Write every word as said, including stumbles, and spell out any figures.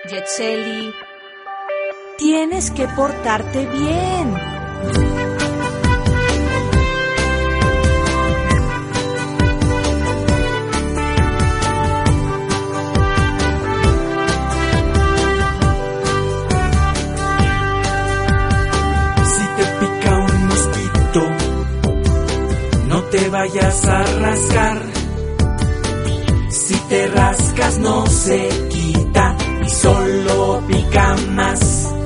Yetzeli, tienes que portarte bien. Si te pica un mosquito, no te vayas a rascar. Si te rascas no se quita y solo pica más.